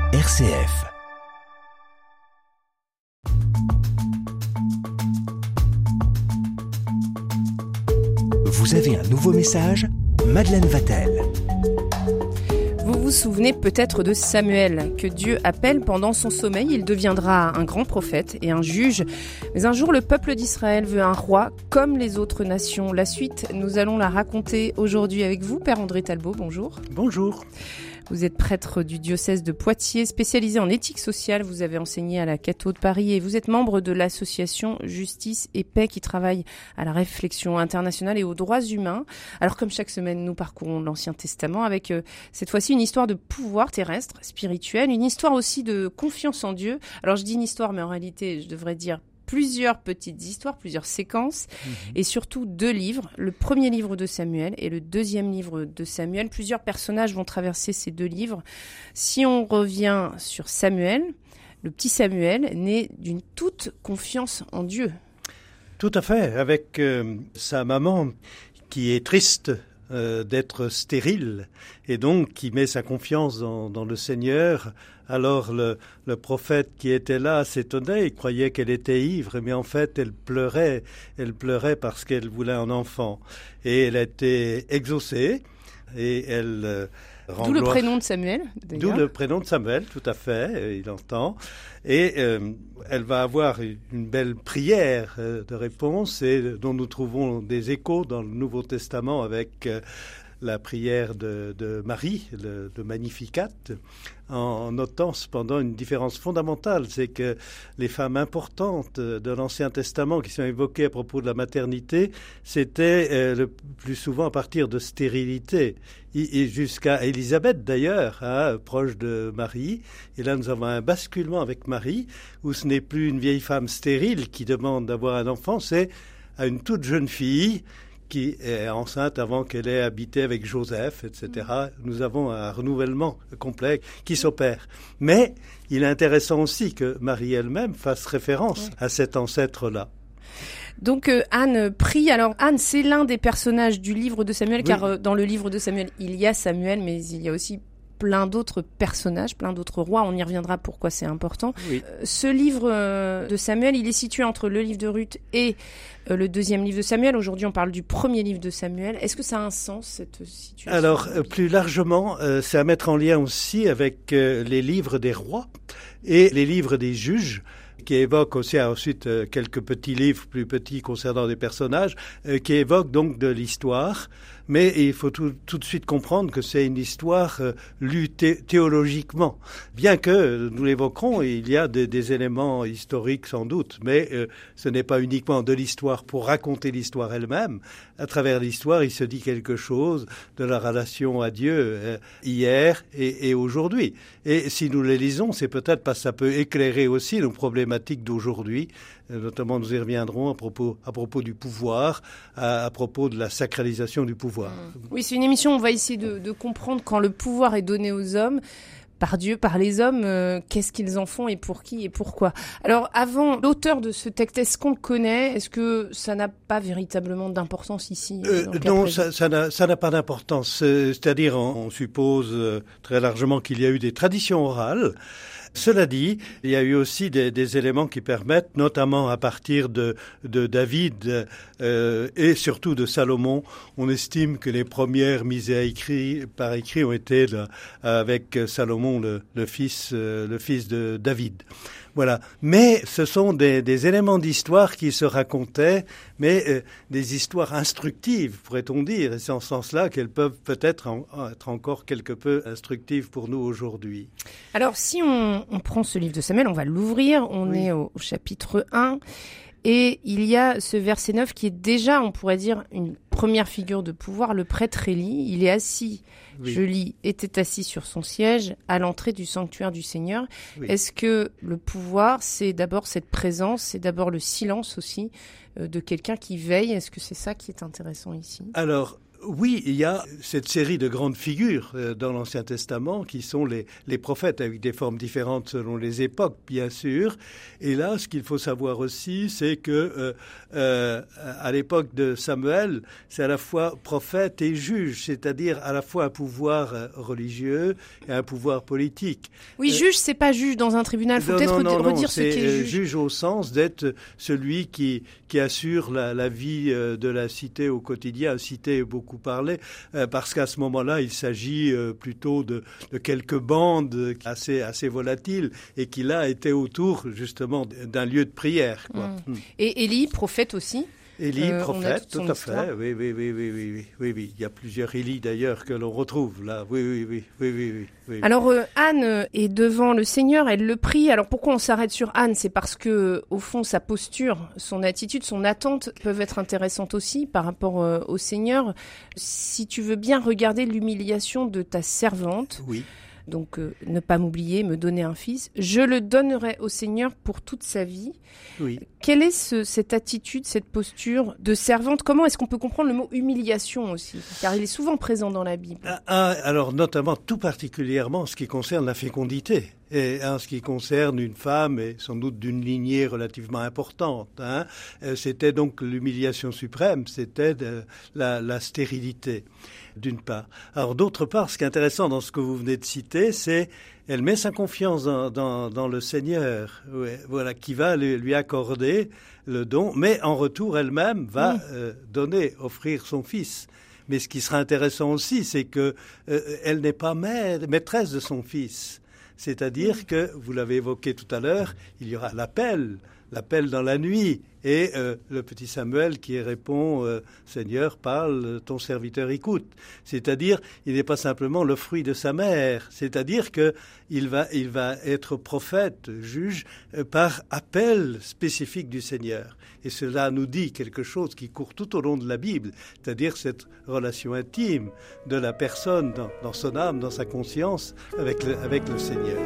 RCF. Vous avez un nouveau message ? Madeleine Vatel. Vous vous souvenez peut-être de Samuel, que Dieu appelle pendant son sommeil. Il deviendra un grand prophète et un juge. Mais un jour, le peuple d'Israël veut un roi comme les autres nations. La suite, nous allons la raconter aujourd'hui avec vous, Père André Talbot. Bonjour. Bonjour. Vous êtes prêtre du diocèse de Poitiers, spécialisé en éthique sociale. Vous avez enseigné à la Catho de Paris et vous êtes membre de l'association Justice et Paix qui travaille à la réflexion internationale et aux droits humains. Alors comme chaque semaine, nous parcourons l'Ancien Testament avec cette fois-ci une histoire de pouvoir terrestre, spirituel, une histoire aussi de confiance en Dieu. Alors je dis une histoire, mais en réalité, je devrais dire plusieurs petites histoires, plusieurs séquences et surtout 2 livres. Le premier livre de Samuel et le deuxième livre de Samuel. Plusieurs personnages vont traverser ces 2 livres. Si on revient sur Samuel, le petit Samuel, né d'une toute confiance en Dieu. Tout à fait, avec sa maman qui est triste d'être stérile et donc qui met sa confiance dans le Seigneur. Alors le prophète qui était là s'étonnait, il croyait qu'elle était ivre, mais en fait elle pleurait parce qu'elle voulait un enfant. Et elle a été exaucée et elle rend D'où le gloire. prénom de Samuel, d'ailleurs. D'où le prénom de Samuel, tout à fait, il entend. Et elle va avoir une belle prière de réponse et dont nous trouvons des échos dans le Nouveau Testament avec la prière de Marie, de Magnificat, en notant cependant une différence fondamentale, c'est que les femmes importantes de l'Ancien Testament qui sont évoquées à propos de la maternité, c'était le plus souvent à partir de stérilité, et jusqu'à Élisabeth d'ailleurs, proche de Marie. Et là nous avons un basculement avec Marie, où ce n'est plus une vieille femme stérile qui demande d'avoir un enfant, c'est à une toute jeune fille qui est enceinte avant qu'elle ait habité avec Joseph, etc. Nous avons un renouvellement complet qui s'opère. Mais il est intéressant aussi que Marie elle-même fasse référence à cet ancêtre-là. Donc Anne prie. Alors Anne, c'est l'un des personnages du livre de Samuel, car dans le livre de Samuel, il y a Samuel, mais il y a aussi plein d'autres personnages, plein d'autres rois. On y reviendra pourquoi c'est important. Oui. Ce livre de Samuel, il est situé entre le livre de Ruth et le deuxième livre de Samuel. Aujourd'hui, on parle du premier livre de Samuel. Est-ce que ça a un sens, cette situation ? Alors, plus largement, c'est à mettre en lien aussi avec les livres des rois et les livres des juges, qui évoquent aussi ensuite quelques petits livres plus petits concernant des personnages, qui évoquent donc de l'histoire. Mais il faut tout de suite comprendre que c'est une histoire lue théologiquement. Bien que, nous l'évoquerons, il y a des éléments historiques sans doute, mais ce n'est pas uniquement de l'histoire pour raconter l'histoire elle-même. À travers l'histoire, il se dit quelque chose de la relation à Dieu hier et aujourd'hui. Et si nous les lisons, c'est peut-être parce que ça peut éclairer aussi nos problématiques d'aujourd'hui. Notamment, nous y reviendrons à propos du pouvoir, à propos de la sacralisation du pouvoir. Oui, c'est une émission où on va essayer de comprendre quand le pouvoir est donné aux hommes, par Dieu, par les hommes, qu'est-ce qu'ils en font et pour qui et pourquoi. Alors, avant, l'auteur de ce texte, est-ce qu'on le connaît ? Est-ce que ça n'a pas véritablement d'importance ici ? Non, ça n'a pas d'importance. C'est-à-dire, on suppose très largement qu'il y a eu des traditions orales. Cela dit, il y a eu aussi des éléments qui permettent, notamment à partir de David et surtout de Salomon, on estime que les premières mises par écrit ont été avec Salomon, le fils de David. Voilà. Mais ce sont des éléments d'histoire qui se racontaient, mais des histoires instructives, pourrait-on dire. Et c'est en ce sens-là qu'elles peuvent peut-être être encore quelque peu instructives pour nous aujourd'hui. Alors, si on prend ce livre de Samuel, on va l'ouvrir. On est au chapitre 1. Et il y a ce verset 9 qui est déjà, on pourrait dire, une première figure de pouvoir. Le prêtre Élie, il est assis, je lis, était assis sur son siège à l'entrée du sanctuaire du Seigneur. Oui. Est-ce que le pouvoir, c'est d'abord cette présence, c'est d'abord le silence aussi de quelqu'un qui veille ? Est-ce que c'est ça qui est intéressant ici ? Alors, Oui, il y a cette série de grandes figures dans l'Ancien Testament qui sont les prophètes, avec des formes différentes selon les époques, bien sûr. Et là, ce qu'il faut savoir aussi, c'est que à l'époque de Samuel, c'est à la fois prophète et juge, c'est-à-dire à la fois un pouvoir religieux et un pouvoir politique. Oui, juge, c'est pas juge dans un tribunal. Il faut peut-être redire ce qu'est juge. Juge au sens d'être celui qui assure la vie de la cité au quotidien. Cité est beaucoup parlé, parce qu'à ce moment-là, il s'agit plutôt de quelques bandes assez volatiles et qui là étaient autour justement d'un lieu de prière, quoi. Et Élie, prophète aussi. Élie, prophète, tout à fait. Oui. Il y a plusieurs Élie d'ailleurs que l'on retrouve là. Oui. Alors Anne est devant le Seigneur, elle le prie. Alors pourquoi on s'arrête sur Anne? C'est parce que au fond sa posture, son attitude, son attente peuvent être intéressantes aussi par rapport au Seigneur. Si tu veux bien regarder l'humiliation de ta servante. Oui. Donc, ne pas m'oublier, me donner un fils. Je le donnerai au Seigneur pour toute sa vie. Oui. Quelle est cette attitude, cette posture de servante? Comment est-ce qu'on peut comprendre le mot humiliation aussi? Car il est souvent présent dans la Bible. Alors, notamment, tout particulièrement en ce qui concerne la fécondité. Et en ce qui concerne une femme, et sans doute d'une lignée relativement importante, c'était donc l'humiliation suprême, c'était la stérilité, d'une part. Alors d'autre part, ce qui est intéressant dans ce que vous venez de citer, c'est elle met sa confiance dans le Seigneur, voilà, qui va lui accorder le don, mais en retour, elle-même va offrir son fils. Mais ce qui sera intéressant aussi, c'est que elle n'est pas maîtresse de son fils. C'est-à-dire que, vous l'avez évoqué tout à l'heure, il y aura l'appel dans la nuit, et le petit Samuel qui répond « Seigneur, parle, ton serviteur écoute ». C'est-à-dire, il n'est pas simplement le fruit de sa mère, c'est-à-dire qu'il va être prophète, juge, par appel spécifique du Seigneur. Et cela nous dit quelque chose qui court tout au long de la Bible, c'est-à-dire cette relation intime de la personne dans son âme, dans sa conscience, avec le Seigneur.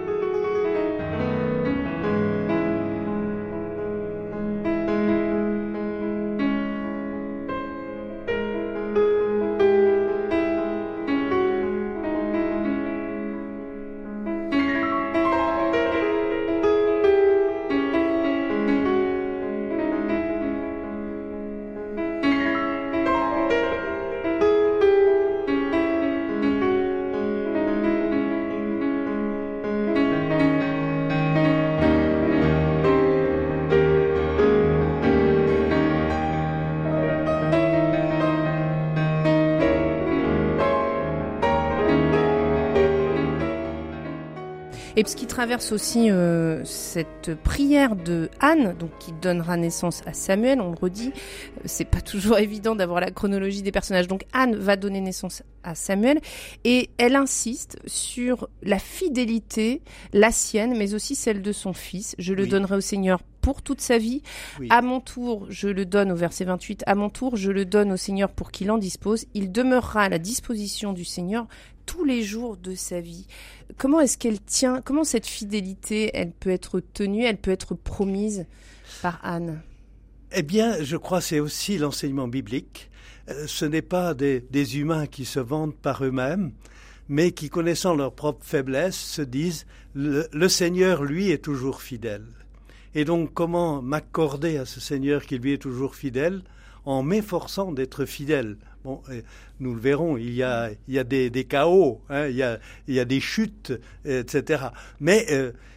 Et ce qui traverse aussi cette prière de Anne, donc qui donnera naissance à Samuel, on le redit, c'est pas toujours évident d'avoir la chronologie des personnages. Donc Anne va donner naissance à Samuel et elle insiste sur la fidélité, la sienne, mais aussi celle de son fils. Je le donnerai au Seigneur pour toute sa vie. Oui. À mon tour, je le donne au verset 28, à mon tour, je le donne au Seigneur pour qu'il en dispose. Il demeurera à la disposition du Seigneur tous les jours de sa vie. Comment est-ce qu'elle tient, comment cette fidélité, elle peut être tenue, elle peut être promise par Anne? Eh bien, je crois que c'est aussi l'enseignement biblique. Ce n'est pas des humains qui se vendent par eux-mêmes, mais qui, connaissant leur propre faiblesse, se disent « le Seigneur, lui, est toujours fidèle ». Et donc, comment m'accorder à ce Seigneur qui, lui, est toujours fidèle en m'efforçant d'être fidèle? Bon, nous le verrons, il y a des chaos, il y a des chutes, etc. Mais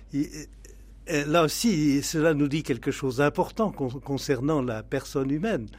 là aussi, cela nous dit quelque chose d'important concernant la personne humaine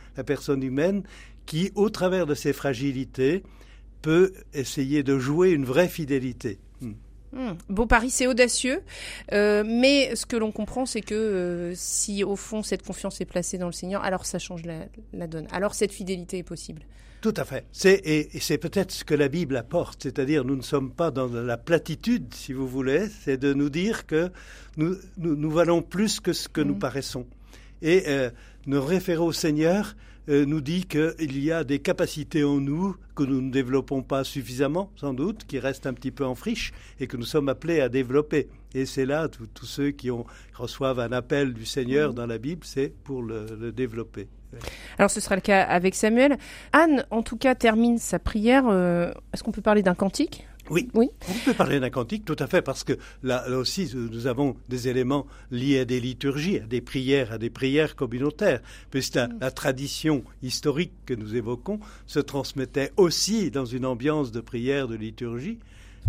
qui, au travers de ses fragilités, peut essayer de jouer une vraie fidélité. Beau pari, c'est audacieux, mais ce que l'on comprend, c'est que si au fond cette confiance est placée dans le Seigneur, alors ça change la donne. Alors cette fidélité est possible. Tout à fait. C'est peut-être ce que la Bible apporte, c'est-à-dire nous ne sommes pas dans la platitude, si vous voulez, c'est de nous dire que nous valons plus que ce que nous paraissons. Et nous référer au Seigneur nous dit qu'il y a des capacités en nous que nous ne développons pas suffisamment, sans doute, qui restent un petit peu en friche et que nous sommes appelés à développer. Et c'est là, tous ceux qui reçoivent un appel du Seigneur dans la Bible, c'est pour le développer. Alors ce sera le cas avec Samuel. Anne, en tout cas, termine sa prière. Est-ce qu'on peut parler d'un cantique ? Oui, on peut parler d'un cantique, tout à fait, parce que là aussi, nous avons des éléments liés à des liturgies, à des prières communautaires. Puisque la tradition historique que nous évoquons se transmettait aussi dans une ambiance de prière, de liturgie,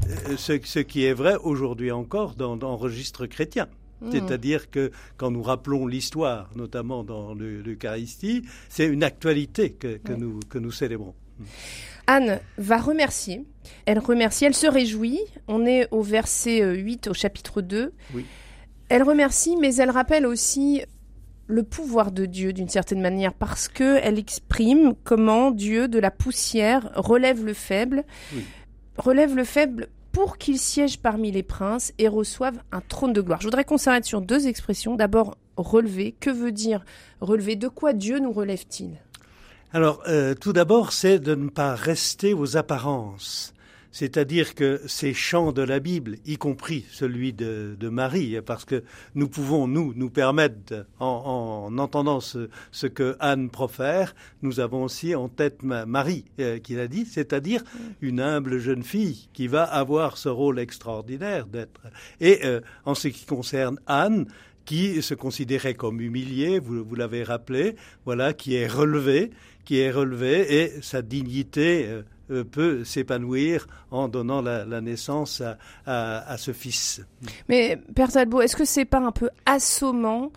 ce qui est vrai aujourd'hui encore dans registre chrétien. C'est-à-dire que quand nous rappelons l'histoire, notamment dans l'Eucharistie, c'est une actualité que nous célébrons. Anne va remercier. Elle se réjouit. On est au verset 8 au chapitre 2. Oui. Elle remercie, mais elle rappelle aussi le pouvoir de Dieu d'une certaine manière, parce qu'elle exprime comment Dieu, de la poussière, relève le faible. Oui. Relève le faible pour qu'il siège parmi les princes et reçoive un trône de gloire. Je voudrais qu'on s'arrête sur deux expressions. D'abord, relever. Que veut dire relever ? De quoi Dieu nous relève-t-il ? Alors, tout d'abord, c'est de ne pas rester aux apparences. C'est-à-dire que ces chants de la Bible, y compris celui de Marie, parce que nous pouvons, nous permettre, en entendant ce que Anne profère, nous avons aussi en tête Marie qui l'a dit, c'est-à-dire une humble jeune fille qui va avoir ce rôle extraordinaire d'être. Et en ce qui concerne Anne, qui se considérait comme humiliée, vous l'avez rappelé, voilà, qui est relevée, et sa dignité peut s'épanouir en donnant la naissance à ce fils. Mais Père Talbot, est-ce que c'est pas un peu assommant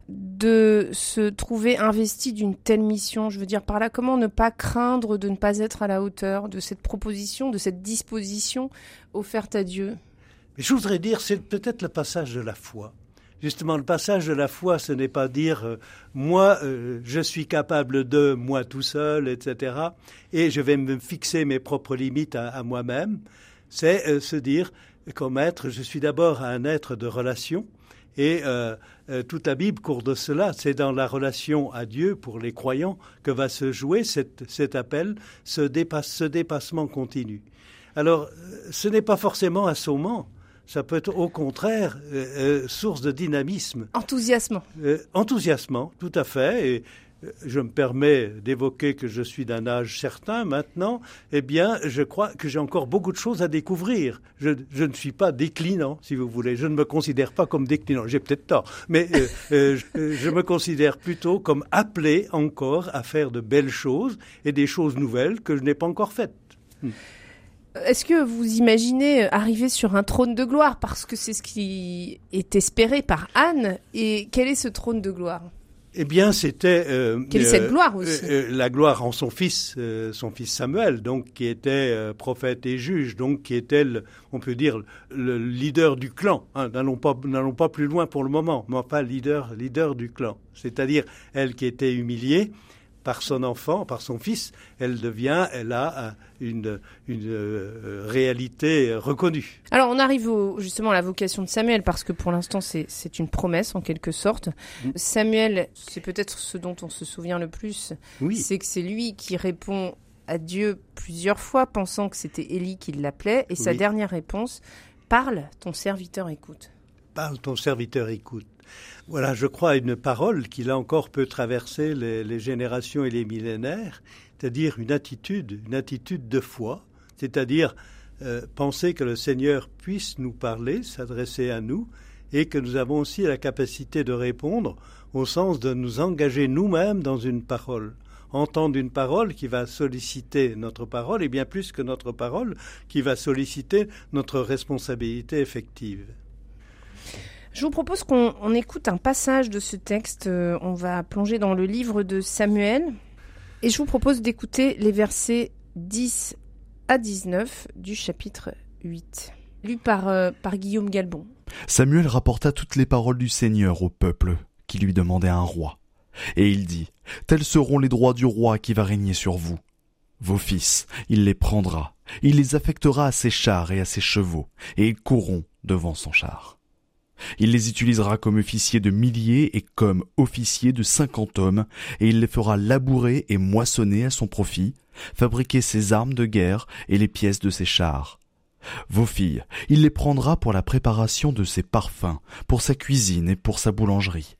de se trouver investi d'une telle mission ? Je veux dire par là, comment ne pas craindre de ne pas être à la hauteur de cette proposition, de cette disposition offerte à Dieu ? Mais je voudrais dire, c'est peut-être le passage de la foi. Justement, le passage de la foi, ce n'est pas dire moi, je suis capable de moi tout seul, etc. Et je vais me fixer mes propres limites à moi-même. C'est se dire, comme être, je suis d'abord un être de relation. Et toute la Bible court de cela. C'est dans la relation à Dieu pour les croyants que va se jouer cet appel, ce dépassement continu. Alors, ce n'est pas forcément assommant. Ça peut être au contraire source de dynamisme. Enthousiasmant. Enthousiasmant, tout à fait. Et je me permets d'évoquer que je suis d'un âge certain maintenant. Eh bien, je crois que j'ai encore beaucoup de choses à découvrir. Je ne suis pas déclinant, si vous voulez. Je ne me considère pas comme déclinant. J'ai peut-être tort. Mais je me considère plutôt comme appelé encore à faire de belles choses et des choses nouvelles que je n'ai pas encore faites. Est-ce que vous imaginez arriver sur un trône de gloire ? Parce que c'est ce qui est espéré par Anne. Et quel est ce trône de gloire ? Eh bien, c'était... quelle est cette gloire aussi ? La gloire en son fils Samuel, donc qui était prophète et juge, donc qui était, on peut dire, le leader du clan. Hein. N'allons pas plus loin pour le moment, mais pas leader du clan. C'est-à-dire, elle qui était humiliée par son enfant, par son fils, elle a une réalité reconnue. Alors on arrive justement à la vocation de Samuel, parce que pour l'instant c'est une promesse en quelque sorte. Samuel, c'est peut-être ce dont on se souvient le plus, c'est que c'est lui qui répond à Dieu plusieurs fois, pensant que c'était Élie qui l'appelait, et sa dernière réponse, « Parle, ton serviteur écoute ». Parle, ton serviteur écoute. Voilà, je crois, une parole qui, là encore, peut traverser les générations et les millénaires, c'est-à-dire une attitude de foi, c'est-à-dire penser que le Seigneur puisse nous parler, s'adresser à nous, et que nous avons aussi la capacité de répondre au sens de nous engager nous-mêmes dans une parole. Entendre une parole qui va solliciter notre parole, et bien plus que notre parole, qui va solliciter notre responsabilité effective. Je vous propose qu'on écoute un passage de ce texte. On va plonger dans le livre de Samuel. Et je vous propose d'écouter les versets 10 à 19 du chapitre 8, lu par Guillaume Galbon. Samuel rapporta toutes les paroles du Seigneur au peuple, qui lui demandait un roi. Et il dit, « Tels seront les droits du roi qui va régner sur vous. Vos fils, il les prendra, il les affectera à ses chars et à ses chevaux, et ils courront devant son char. Il les utilisera comme officiers de milliers et comme officiers de 50 hommes, et il les fera labourer et moissonner à son profit, fabriquer ses armes de guerre et les pièces de ses chars. Vos filles, il les prendra pour la préparation de ses parfums, pour sa cuisine et pour sa boulangerie.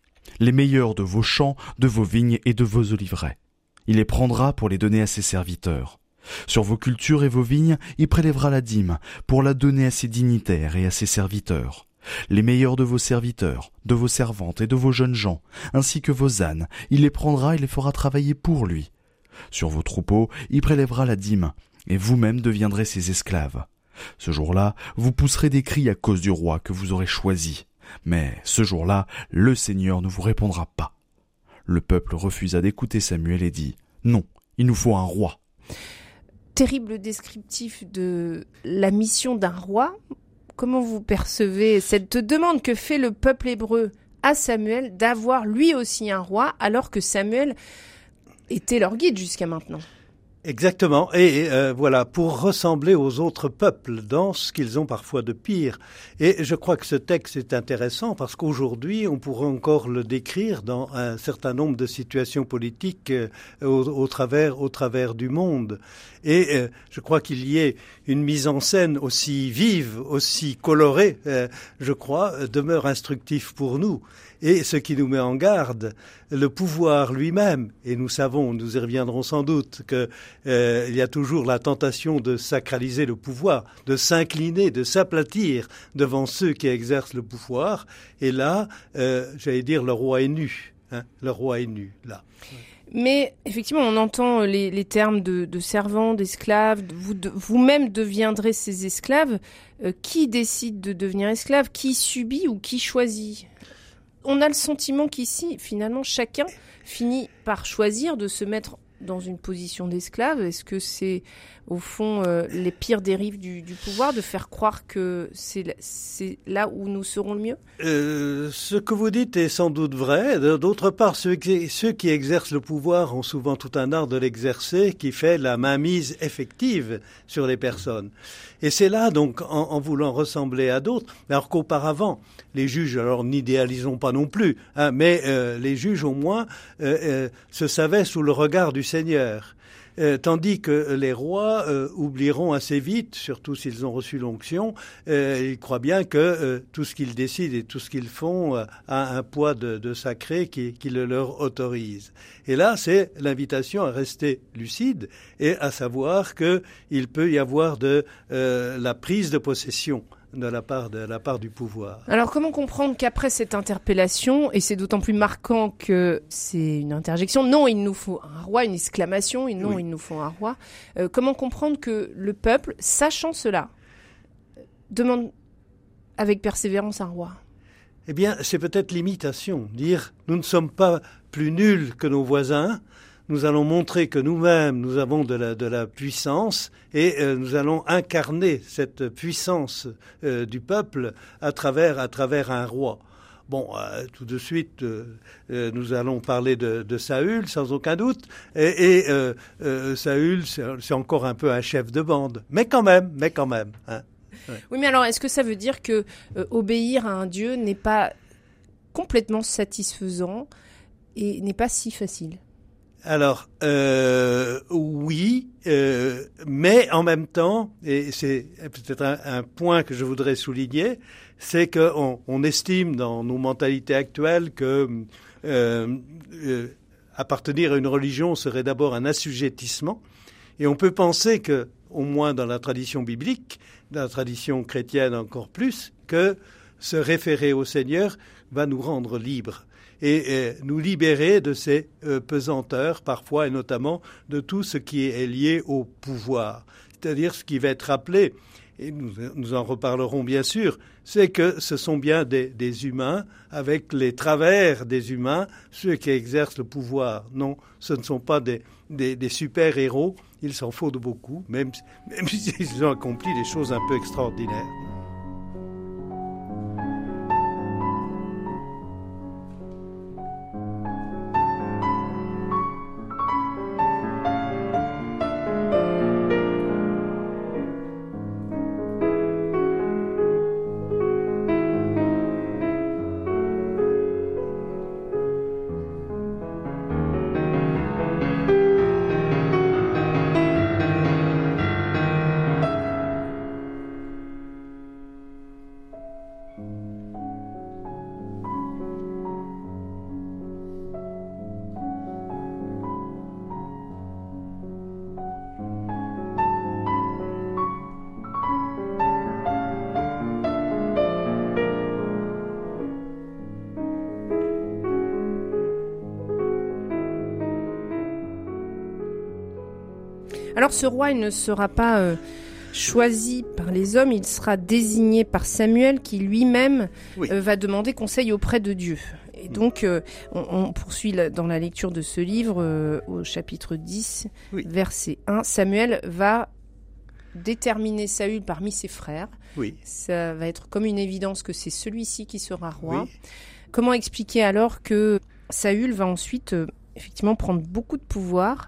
les meilleurs de vos champs, de vos vignes et de vos oliveraies. Il les prendra pour les donner à ses serviteurs. Sur vos cultures et vos vignes, il prélèvera la dîme pour la donner à ses dignitaires et à ses serviteurs. Les meilleurs de vos serviteurs, de vos servantes et de vos jeunes gens, ainsi que vos ânes, il les prendra et les fera travailler pour lui. Sur vos troupeaux, il prélèvera la dîme, et vous-même deviendrez ses esclaves. Ce jour-là, vous pousserez des cris à cause du roi que vous aurez choisi. Mais ce jour-là, le Seigneur ne vous répondra pas. Le peuple refusa d'écouter Samuel et dit « Non, il nous faut un roi. » Terrible descriptif de la mission d'un roi. Comment vous percevez cette demande que fait le peuple hébreu à Samuel d'avoir lui aussi un roi alors que Samuel était leur guide jusqu'à maintenant? Exactement. Et voilà, pour ressembler aux autres peuples dans ce qu'ils ont parfois de pire. Et je crois que ce texte est intéressant parce qu'aujourd'hui, on pourrait encore le décrire dans un certain nombre de situations politiques au travers du monde. Et je crois qu'il y ait une mise en scène aussi vive, aussi colorée, je crois, demeure instructif pour nous. Et ce qui nous met en garde, le pouvoir lui-même, et nous savons, nous y reviendrons sans doute, que il y a toujours la tentation de sacraliser le pouvoir, de s'incliner, de s'aplatir devant ceux qui exercent le pouvoir. Et là, j'allais dire, le roi est nu. Hein, le roi est nu, là. Mais effectivement, on entend les termes de servants, d'esclaves. Vous-même deviendrez ces esclaves. Qui décide de devenir esclave? Qui subit ou qui choisit? On a le sentiment qu'ici, finalement, chacun finit par choisir de se mettre dans une position d'esclave. Est-ce que c'est, au fond, les pires dérives du pouvoir, de faire croire que c'est là où nous serons le mieux? Ce que vous dites est sans doute vrai. D'autre part, ceux qui exercent le pouvoir ont souvent tout un art de l'exercer qui fait la mainmise effective sur les personnes. Et c'est là, donc, en voulant ressembler à d'autres, alors qu'auparavant, les juges, alors n'idéalisons pas non plus, hein, mais les juges au moins se savaient sous le regard du Seigneur. Tandis que les rois oublieront assez vite, surtout s'ils ont reçu l'onction, ils croient bien que tout ce qu'ils décident et tout ce qu'ils font a un poids de sacré qui le leur autorise. Et là, c'est l'invitation à rester lucide et à savoir qu'il peut y avoir de la prise de possession de la part du pouvoir. Alors comment comprendre qu'après cette interpellation, et c'est d'autant plus marquant que c'est une interjection, non, il nous faut un roi, une exclamation, et non, oui, il nous faut un roi, comment comprendre que le peuple, sachant cela, demande avec persévérance un roi? Eh bien, c'est peut-être l'imitation, dire nous ne sommes pas plus nuls que nos voisins, nous allons montrer que nous-mêmes, nous avons de la puissance et nous allons incarner cette puissance du peuple à travers un roi. Bon, tout de suite, nous allons parler de Saül, sans aucun doute. Et Saül, c'est encore un peu un chef de bande. Mais quand même. Hein. Ouais. Oui, mais alors, est-ce que ça veut dire que obéir à un Dieu n'est pas complètement satisfaisant et n'est pas si facile? Alors, oui, mais en même temps, et c'est peut-être un point que je voudrais souligner, c'est qu'on estime dans nos mentalités actuelles que appartenir à une religion serait d'abord un assujettissement, et on peut penser que, au moins dans la tradition biblique, dans la tradition chrétienne encore plus, que se référer au Seigneur va nous rendre libres. Et nous libérer de ces pesanteurs, parfois, et notamment de tout ce qui est lié au pouvoir. C'est-à-dire ce qui va être appelé, et nous en reparlerons bien sûr, c'est que ce sont bien des humains, avec les travers des humains, ceux qui exercent le pouvoir. Non, ce ne sont pas des super-héros, il s'en faut de beaucoup, même s'ils ont accompli des choses un peu extraordinaires. Alors ce roi, il ne sera pas choisi par les hommes, il sera désigné par Samuel qui lui-même va demander conseil auprès de Dieu. Et donc on poursuit dans la lecture de ce livre au chapitre 10, verset 1. Samuel va déterminer Saül parmi ses frères. Oui. Ça va être comme une évidence que c'est celui-ci qui sera roi. Oui. Comment expliquer alors que Saül va ensuite effectivement prendre beaucoup de pouvoir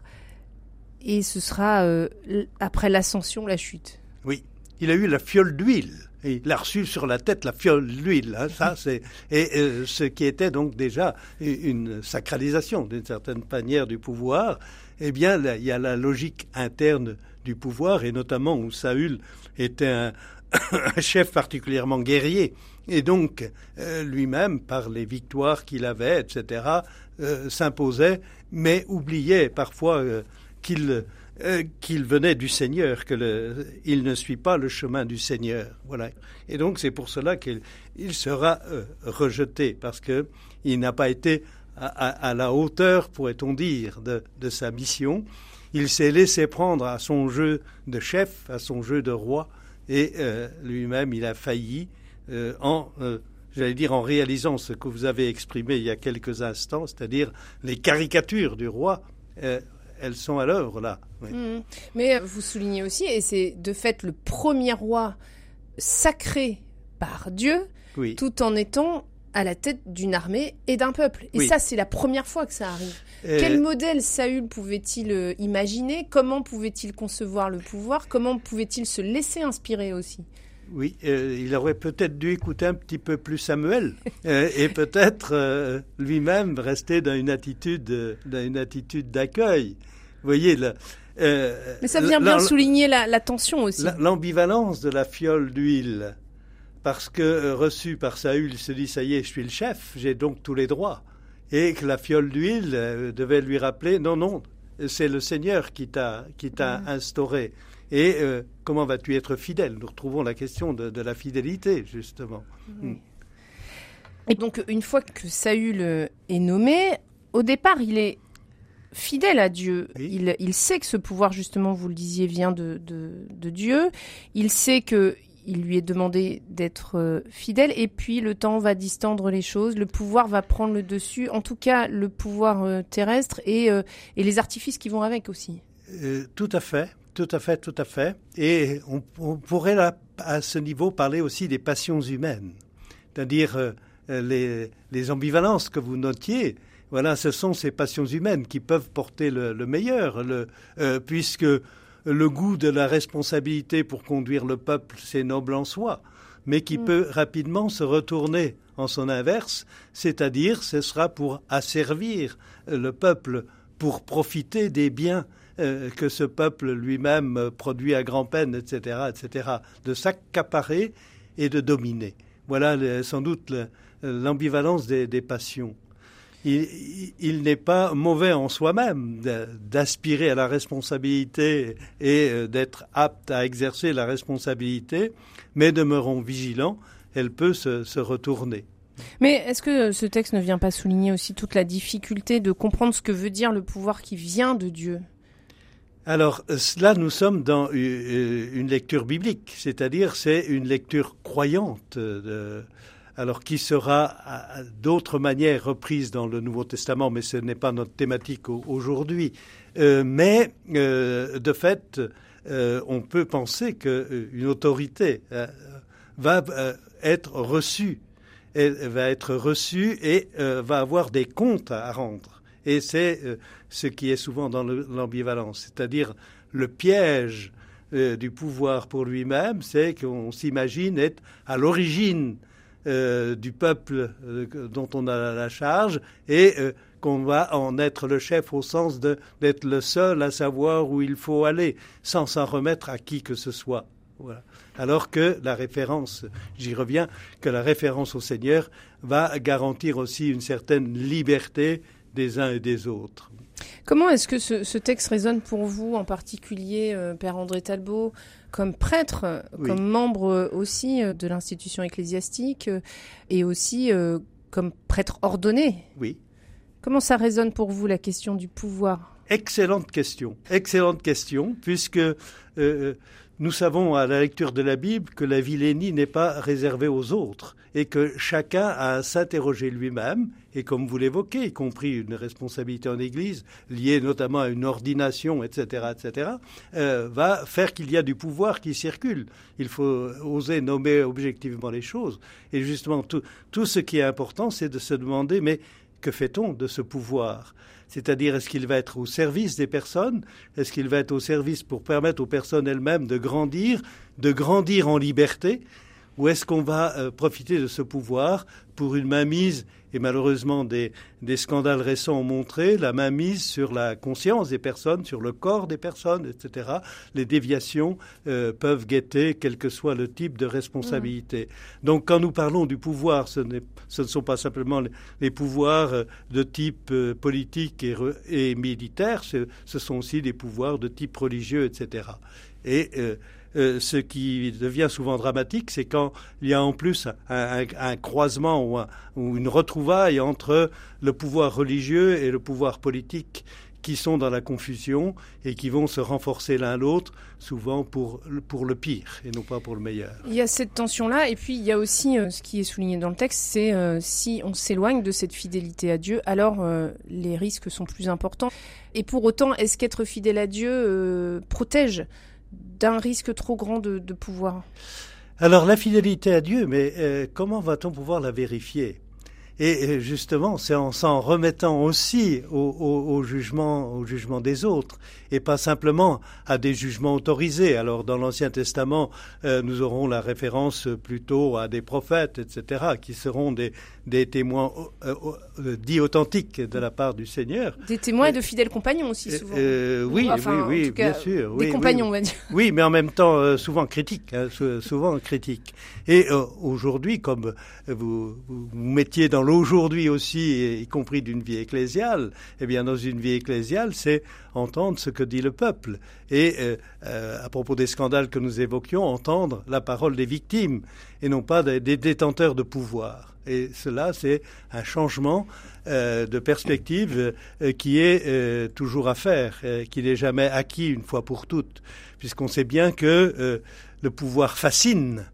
et ce sera après l'ascension, la chute? Oui, il a eu la fiole d'huile. Il a reçu sur la tête la fiole d'huile. Hein, ça, c'est ce qui était donc déjà une sacralisation d'une certaine manière du pouvoir. Eh bien, là, il y a la logique interne du pouvoir, et notamment où Saül était un chef particulièrement guerrier. Et donc, lui-même, par les victoires qu'il avait, etc., s'imposait, mais oubliait parfois qu'il venait du Seigneur, il ne suit pas le chemin du Seigneur. Voilà. Et donc, c'est pour cela qu'il sera rejeté, parce qu'il n'a pas été à la hauteur, pourrait-on dire, de sa mission. Il s'est laissé prendre à son jeu de chef, à son jeu de roi, et lui-même, il a failli en réalisant ce que vous avez exprimé il y a quelques instants, c'est-à-dire les caricatures du roi. Elles sont à l'œuvre, là. Oui. Mais vous soulignez aussi, et c'est de fait le premier roi sacré par Dieu, tout en étant à la tête d'une armée et d'un peuple. Et ça, c'est la première fois que ça arrive. Quel modèle Saül pouvait-il imaginer? Comment pouvait-il concevoir le pouvoir? Comment pouvait-il se laisser inspirer aussi? Oui, il aurait peut-être dû écouter un petit peu plus Samuel et peut-être lui-même rester dans une attitude d'accueil. Vous voyez, mais ça vient bien souligner la tension aussi. L'ambivalence de la fiole d'huile, parce que reçu par Saül, il se dit, ça y est, je suis le chef, j'ai donc tous les droits. Et que la fiole d'huile devait lui rappeler, non, c'est le Seigneur qui t'a instauré. Et comment vas-tu être fidèle? Nous retrouvons la question de la fidélité, justement. Et donc, une fois que Saül est nommé, au départ, il est fidèle à Dieu. Oui. Il sait que ce pouvoir, justement, vous le disiez, vient de Dieu. Il sait qu'il lui est demandé d'être fidèle. Et puis, le temps va distendre les choses. Le pouvoir va prendre le dessus. En tout cas, le pouvoir terrestre et les artifices qui vont avec aussi. Tout à fait. Tout à fait. Et on pourrait là, à ce niveau, parler aussi des passions humaines, c'est-à-dire les ambivalences que vous notiez. Voilà, ce sont ces passions humaines qui peuvent porter le meilleur, puisque le goût de la responsabilité pour conduire le peuple, c'est noble en soi, mais qui peut rapidement se retourner en son inverse, c'est-à-dire ce sera pour asservir le peuple, pour profiter des biens que ce peuple lui-même produit à grand-peine, etc., de s'accaparer et de dominer. Voilà sans doute l'ambivalence des passions. Il n'est pas mauvais en soi-même d'aspirer à la responsabilité et d'être apte à exercer la responsabilité, mais demeurons vigilants, elle peut se retourner. Mais est-ce que ce texte ne vient pas souligner aussi toute la difficulté de comprendre ce que veut dire le pouvoir qui vient de Dieu ? Alors là, nous sommes dans une lecture biblique, c'est-à-dire c'est une lecture croyante, alors qui sera d'autres manières reprise dans le Nouveau Testament, mais ce n'est pas notre thématique aujourd'hui. Mais de fait, on peut penser qu'une autorité va être reçue, et va avoir des comptes à rendre. Et c'est ce qui est souvent dans l'ambivalence, c'est-à-dire le piège du pouvoir pour lui-même, c'est qu'on s'imagine être à l'origine du peuple dont on a la charge et qu'on va en être le chef au sens d'être le seul à savoir où il faut aller, sans s'en remettre à qui que ce soit. Voilà. Alors que la référence, j'y reviens, que la référence au Seigneur va garantir aussi une certaine liberté des uns et des autres. Comment est-ce que ce texte résonne pour vous, en particulier, Père André Talbot, comme prêtre, comme membre aussi de l'institution ecclésiastique et aussi comme prêtre ordonné ? Oui. Comment ça résonne pour vous, la question du pouvoir ? Excellente question, puisque nous savons à la lecture de la Bible que la vilainie n'est pas réservée aux autres et que chacun a à s'interroger lui-même et, comme vous l'évoquez, y compris une responsabilité en Église liée notamment à une ordination, etc., va faire qu'il y a du pouvoir qui circule. Il faut oser nommer objectivement les choses. Et justement, tout ce qui est important, c'est de se demander, mais que fait-on de ce pouvoir ? C'est-à-dire, est-ce qu'il va être au service des personnes ? Est-ce qu'il va être au service pour permettre aux personnes elles-mêmes de grandir en liberté ? Ou est-ce qu'on va profiter de ce pouvoir pour une mainmise, et malheureusement des scandales récents ont montré, la mainmise sur la conscience des personnes, sur le corps des personnes, etc. Les déviations peuvent guetter, quel que soit le type de responsabilité. Donc quand nous parlons du pouvoir, ce ne sont pas simplement les pouvoirs de type politique et militaire, ce sont aussi des pouvoirs de type religieux, etc. Et ce qui devient souvent dramatique, c'est quand il y a en plus un croisement ou une retrouvaille entre le pouvoir religieux et le pouvoir politique qui sont dans la confusion et qui vont se renforcer l'un l'autre, souvent pour le pire et non pas pour le meilleur. Il y a cette tension-là, et puis il y a aussi ce qui est souligné dans le texte, c'est si on s'éloigne de cette fidélité à Dieu, alors les risques sont plus importants. Et pour autant, est-ce qu'être fidèle à Dieu protège d'un risque trop grand de pouvoir ? Alors la fidélité à Dieu, mais comment va-t-on pouvoir la vérifier ? Et justement, c'est en s'en remettant aussi au jugement des autres, et pas simplement à des jugements autorisés. Alors dans l'Ancien Testament, nous aurons la référence plutôt à des prophètes, etc., qui seront des témoins dits authentiques de la part du Seigneur. Des témoins et de fidèles compagnons aussi, souvent. Oui, bien sûr. Des compagnons, on va dire. Oui, mais en même temps, souvent critiques. Et aujourd'hui, comme vous mettiez dans l'aujourd'hui aussi, y compris d'une vie ecclésiale, eh bien, dans une vie ecclésiale, c'est entendre ce que dit le peuple. Et à propos des scandales que nous évoquions, entendre la parole des victimes et non pas des détenteurs de pouvoir. Et cela, c'est un changement de perspective qui est toujours à faire, qui n'est jamais acquis une fois pour toutes, puisqu'on sait bien que le pouvoir fascine,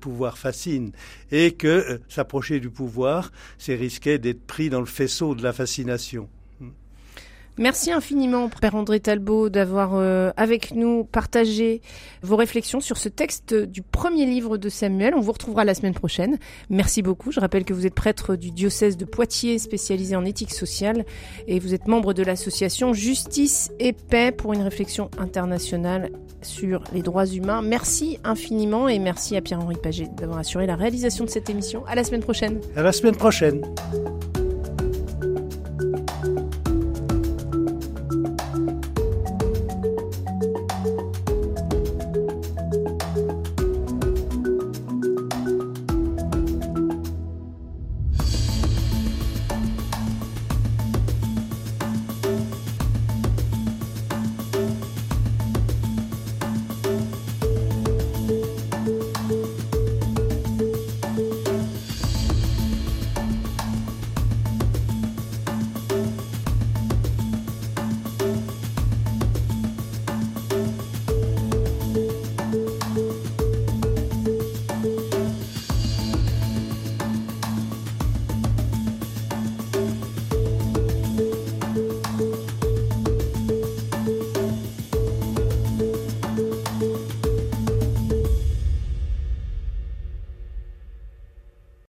et que s'approcher du pouvoir, c'est risquer d'être pris dans le faisceau de la fascination. Merci infiniment, Père André Talbot, d'avoir avec nous partagé vos réflexions sur ce texte du premier livre de Samuel. On vous retrouvera la semaine prochaine. Merci beaucoup. Je rappelle que vous êtes prêtre du diocèse de Poitiers, spécialisé en éthique sociale, et vous êtes membre de l'association Justice et Paix pour une réflexion internationale sur les droits humains. Merci infiniment, et merci à Pierre-Henri Paget d'avoir assuré la réalisation de cette émission. À la semaine prochaine. À la semaine prochaine.